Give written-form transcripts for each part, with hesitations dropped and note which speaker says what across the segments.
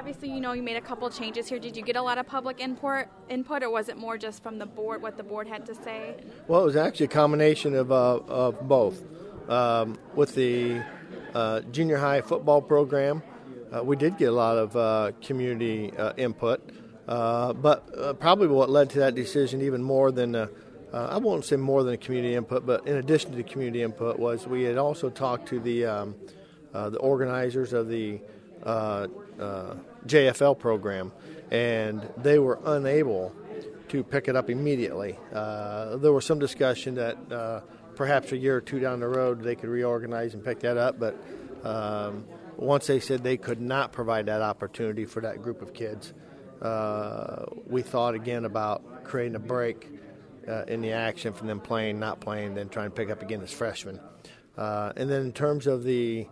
Speaker 1: Obviously, you made a couple changes here. Did you get a lot of public input, or was it more just from the board, what the board had to say?
Speaker 2: Well, it was actually a combination of both. With the junior high football program, we did get a lot of community input, but probably what led to that decision even more than I won't say more than community input, but in addition to the community input was we had also talked to the organizers of the JFL program, and they were unable to pick it up immediately. There was some discussion that perhaps a year or two down the road they could reorganize and pick that up, but once they said they could not provide that opportunity for that group of kids, we thought again about creating a break in the action from them playing, not playing, then trying to pick up again as freshmen. And then in terms of the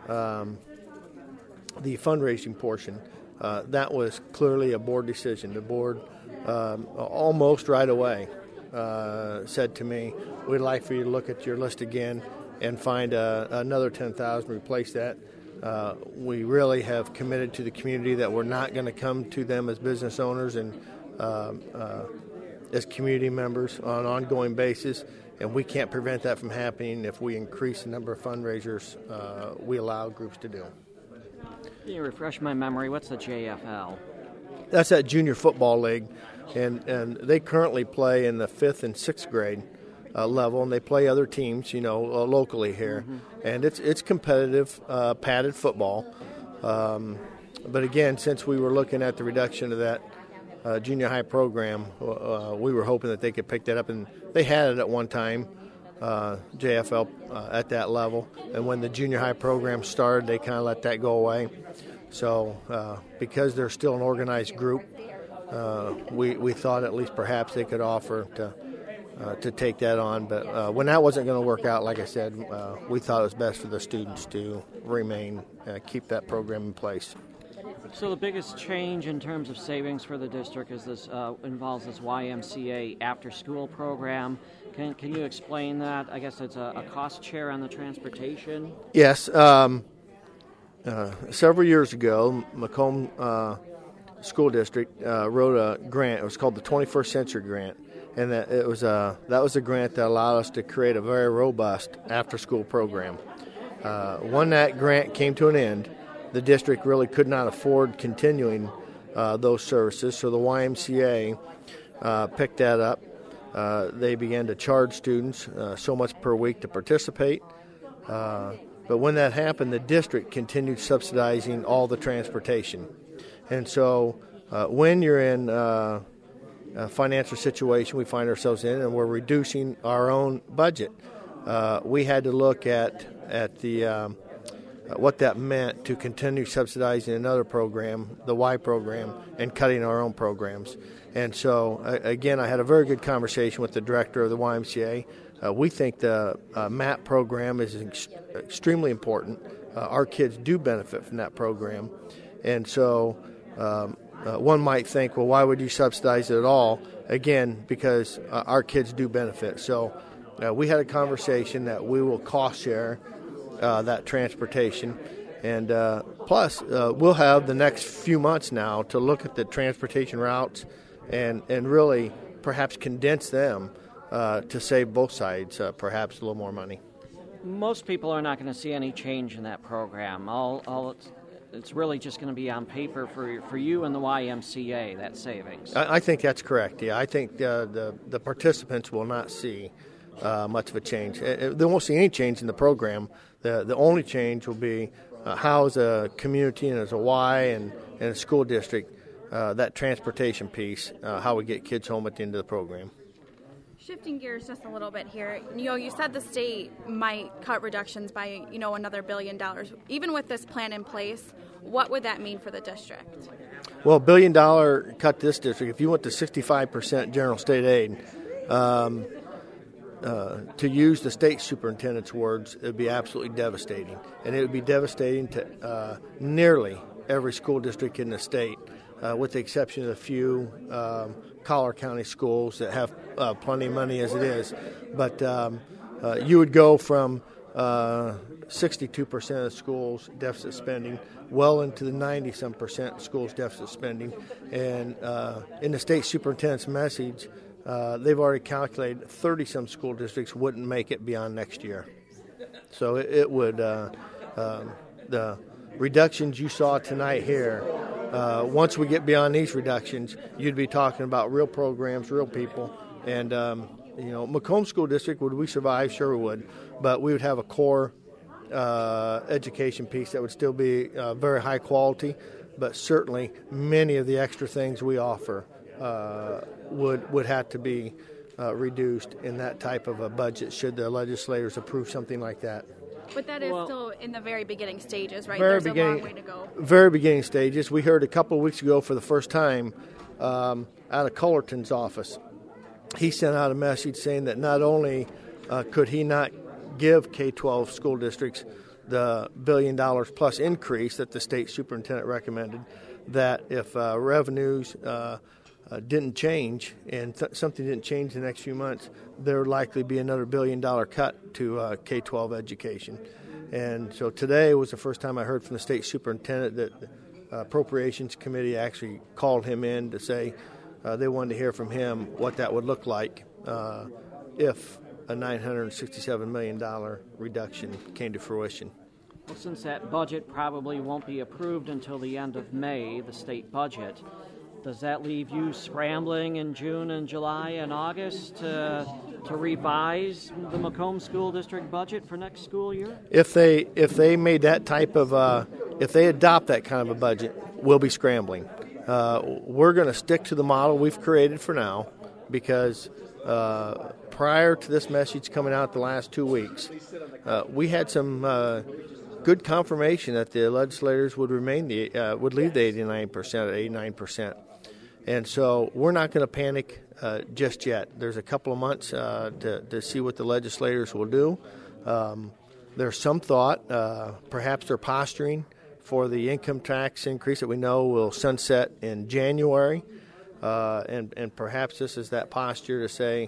Speaker 2: fundraising portion, that was clearly a board decision. The board almost right away said to me, we'd like for you to look at your list again and find another $10,000 to replace that. We really have committed to the community that we're not going to come to them as business owners and as community members on an ongoing basis, and we can't prevent that from happening if we increase the number of fundraisers we allow groups to do.
Speaker 3: Can you refresh my memory? What's the JFL?
Speaker 2: That's that junior football league, and they currently play in the 5th and 6th grade level, and they play other teams, locally here. Mm-hmm. And it's competitive, padded football. But again, since we were looking at the reduction of that junior high program, we were hoping that they could pick that up, and they had it at one time, JFL at that level, and when the junior high program started, they kind of let that go away. So because they're still an organized group, we thought at least perhaps they could offer to take that on, but when that wasn't going to work out, like I said, we thought it was best for the students to remain, keep that program in place.
Speaker 3: So the biggest change in terms of savings for the district is this involves this YMCA after-school program. Can you explain that? I guess it's a cost share on the transportation.
Speaker 2: Yes. Several years ago, Macomb School District wrote a grant. It was called the 21st Century Grant, and that was a grant that allowed us to create a very robust after-school program. When that grant came to an end, the district really could not afford continuing those services, so the YMCA picked that up. They began to charge students so much per week to participate. But when that happened, the district continued subsidizing all the transportation. And so when you're in a financial situation we find ourselves in and we're reducing our own budget, we had to look at the what that meant to continue subsidizing another program, the Y program, and cutting our own programs. And so, again, I had a very good conversation with the director of the YMCA. We think the MAP program is extremely important. Our kids do benefit from that program. And so one might think, well, why would you subsidize it at all? Again, because our kids do benefit. So we had a conversation that we will cost share that transportation. And plus, we'll have the next few months now to look at the transportation routes and really perhaps condense them to save both sides perhaps a little more money.
Speaker 3: Most people are not going to see any change in that program. It's really just going to be on paper for you and the YMCA, that savings.
Speaker 2: I think that's correct, yeah. I think the participants will not see much of a change. They won't see any change in the program. The only change will be how as a community and as a Y and a school district, that transportation piece, how we get kids home at the end of the program.
Speaker 1: Shifting gears just a little bit here, you said the state might cut reductions by, another $1 billion. Even with this plan in place, what would that mean for the district?
Speaker 2: Well, $1 billion cut this district. If you went to 65% general state aid, to use the state superintendent's words, it would be absolutely devastating. And it would be devastating to nearly every school district in the state, with the exception of a few Collier County schools that have plenty of money as it is. But you would go from 62% of schools deficit spending, well into the 90-some% schools deficit spending. And in the state superintendent's message, they've already calculated 30-some school districts wouldn't make it beyond next year. So it would, the reductions you saw tonight here, once we get beyond these reductions, you'd be talking about real programs, real people. And, Macomb School District, would we survive? Sure we would. But we would have a core education piece that would still be very high quality. But certainly many of the extra things we offer would have to be reduced in that type of a budget should the legislators approve something like that.
Speaker 1: But that is still in the very beginning stages, right?
Speaker 2: Very
Speaker 1: There's a long way to go.
Speaker 2: Very beginning stages. We heard a couple of weeks ago for the first time out of Cullerton's office. He sent out a message saying that not only could he not give K-12 school districts the $1 billion plus increase that the state superintendent recommended, that if revenues didn't change and something didn't change in the next few months, there would likely be another $1 billion cut to K-12 education. And so today was the first time I heard from the state superintendent that the Appropriations Committee actually called him in to say they wanted to hear from him what that would look like if a $967 million reduction came to fruition.
Speaker 3: Well, since that budget probably won't be approved until the end of May, the state budget, does that leave you scrambling in June and July and August to revise the Macomb School District budget for next school year?
Speaker 2: If they made that type of if they adopt that kind of a budget, we'll be scrambling. We're going to stick to the model we've created for now because prior to this message coming out the last 2 weeks, we had some good confirmation that the legislators would leave the 89% at 89%. And so we're not going to panic just yet. There's a couple of months to see what the legislators will do. There's some thought, perhaps they're posturing for the income tax increase that we know will sunset in January. And perhaps this is that posture to say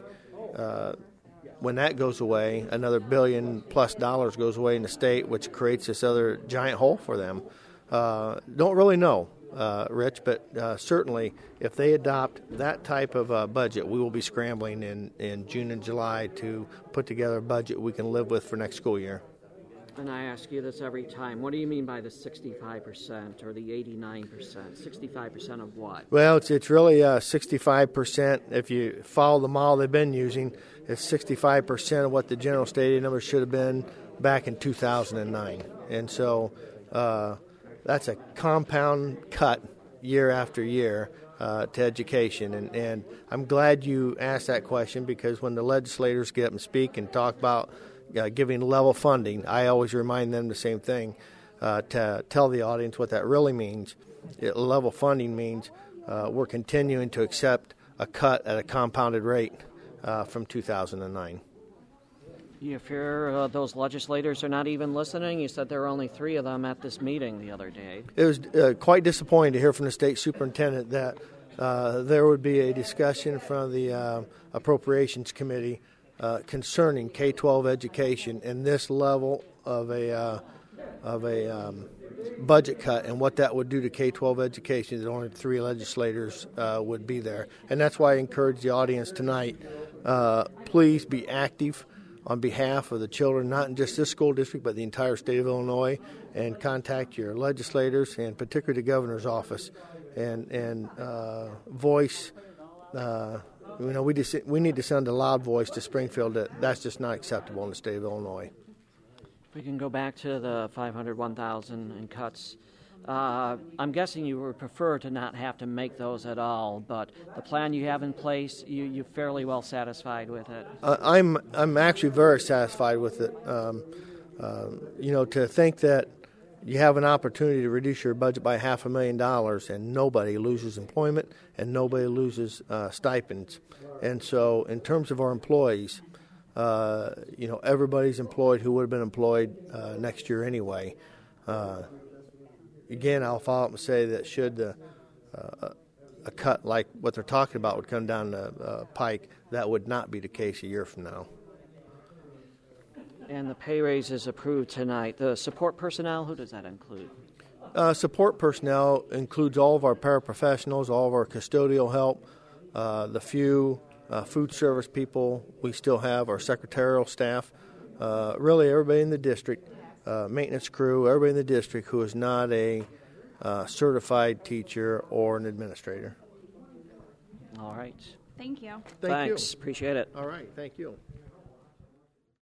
Speaker 2: when that goes away, another $1 billion plus goes away in the state, which creates this other giant hole for them. Don't really know. Rich, but certainly if they adopt that type of budget, we will be scrambling in June and July to put together a budget we can live with for next school year.
Speaker 3: And I ask you this every time. What do you mean by the 65% or the 89%? 65% of what?
Speaker 2: Well, it's really 65%. If you follow the model they've been using, it's 65% of what the general state aid number should have been back in 2009. And so that's a compound cut year after year to education. And I'm glad you asked that question because when the legislators get up and speak and talk about giving level funding, I always remind them the same thing to tell the audience what that really means. Level funding means we're continuing to accept a cut at a compounded rate from 2009.
Speaker 3: You fear those legislators are not even listening? You said there were only 3 of them at this meeting the other day.
Speaker 2: It was quite disappointing to hear from the state superintendent that there would be a discussion from the Appropriations Committee concerning K-12 education and this level of a budget cut and what that would do to K-12 education. That only 3 legislators would be there, and that's why I encourage the audience tonight. Please be active on behalf of the children, not in just this school district, but the entire state of Illinois, and contact your legislators and particularly the governor's office, and voice. We need to send a loud voice to Springfield that that's just not acceptable in the state of Illinois.
Speaker 3: If we can go back to the 501,000 in cuts, I'm guessing you would prefer to not have to make those at all, but the plan you have in place, you're fairly well satisfied with it.
Speaker 2: I'm actually very satisfied with it. To think that you have an opportunity to reduce your budget by $500,000 and nobody loses employment and nobody loses stipends. And so in terms of our employees, everybody's employed who would have been employed next year anyway. Again, I'll follow up and say that should a cut like what they're talking about would come down the pike, that would not be the case a year from now.
Speaker 3: And the pay raise is approved tonight. The support personnel, who does that include?
Speaker 2: Support personnel includes all of our paraprofessionals, all of our custodial help, the few food service people we still have, our secretarial staff, really everybody in the district, maintenance crew, everybody in the district who is not a certified teacher or an administrator.
Speaker 3: All right.
Speaker 1: Thank you.
Speaker 2: Thanks.
Speaker 3: Appreciate it.
Speaker 2: All right. Thank you.